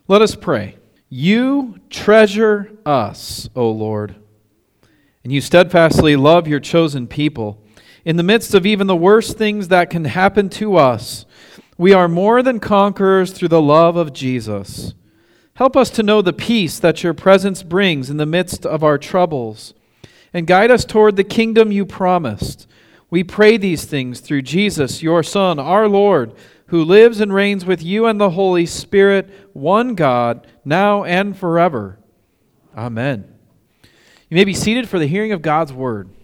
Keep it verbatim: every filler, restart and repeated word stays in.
Let us pray. You treasure us, O Lord, and you steadfastly love your chosen people. In the midst of even the worst things that can happen to us, we are more than conquerors through the love of Jesus. Help us to know the peace that your presence brings in the midst of our troubles, and guide us toward the kingdom you promised. We pray these things through Jesus, your Son, our Lord, who lives and reigns with you and the Holy Spirit, one God, now and forever. Amen. You may be seated for the hearing of God's word.